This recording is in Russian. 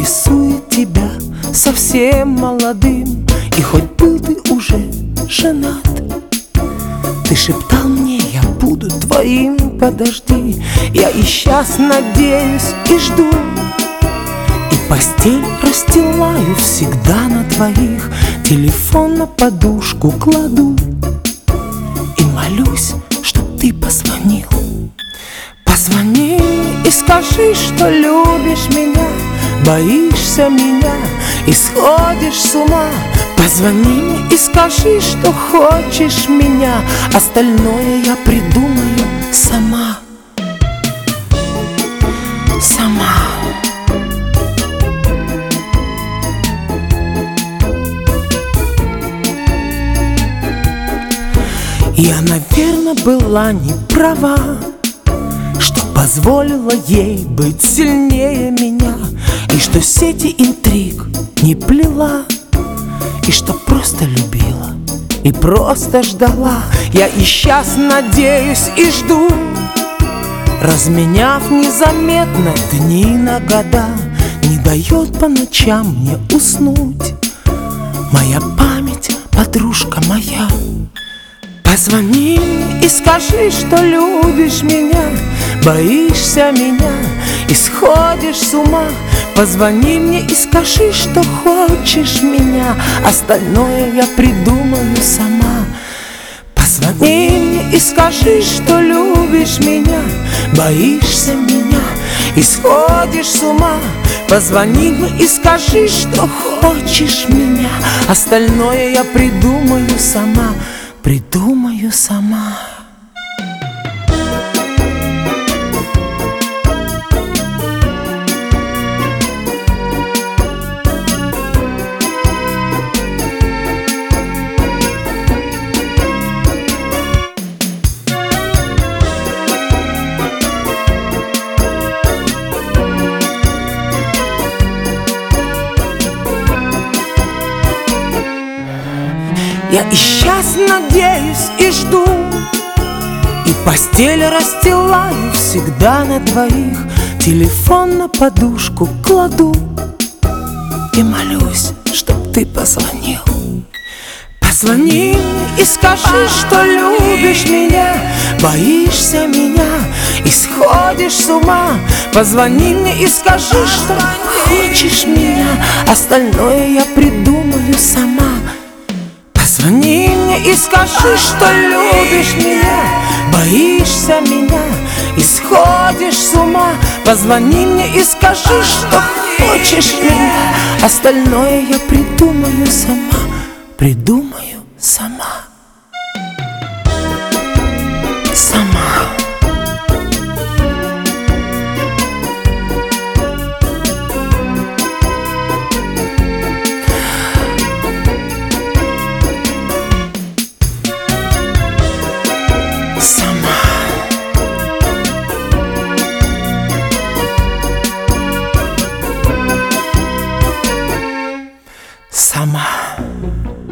рисует тебя совсем молодым. И хоть был ты уже женат, ты шептал мне: я буду твоим, подожди. Я и сейчас надеюсь и жду, и постель расстилаю всегда на твоих, телефон на подушку кладу и молюсь, чтоб ты позвонил. Позвони и скажи, что любишь меня, боишься меня и сходишь с ума. Позвони мне и скажи, что хочешь меня, остальное я придумаю сама. Сама. Я, наверное, была не права, что позволила ей быть сильнее меня, и что сети интриг не плела, и что просто любила и просто ждала. Я и сейчас надеюсь и жду, разменяв незаметно дни на года. Не дает по ночам мне уснуть моя память, подружка моя. Позвони и скажи, что любишь меня, боишься меня и сходишь с ума. Позвони мне и скажи, что хочешь меня, остальное я придумаю сама. Позвони мне и скажи, что любишь меня, боишься меня и сходишь с ума. Позвони мне и скажи, что хочешь меня, остальное я придумаю сама. Придумаю сама. Я и сейчас надеюсь и жду, и постель расстилаю всегда на двоих, телефон на подушку кладу и молюсь, чтоб ты позвонил. Позвони мне и скажи, что любишь меня, боишься меня и сходишь с ума. Позвони мне и скажи, что хочешь меня, остальное я придумаю сама. Позвони мне и скажи, что любишь меня, боишься меня и сходишь с ума. Позвони мне и скажи, что хочешь меня, остальное я придумаю сама. Придумаю сама. Сама. Сама.